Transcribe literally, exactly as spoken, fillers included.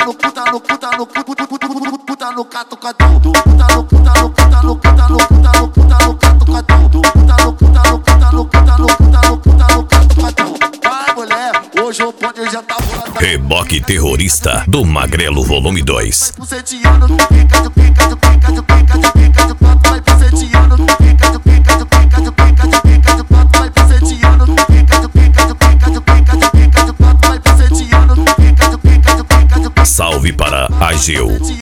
no puta no puta no puta puta no catucadu, puta no puta no puta no puta no puta no puta no catucadu, puta no puta no puta no puta no puta no puta no catucadu. Vai mulher, hoje o bonde já tá voando. Reboque Terrorista do Magrelo Volume dois. Buceteando,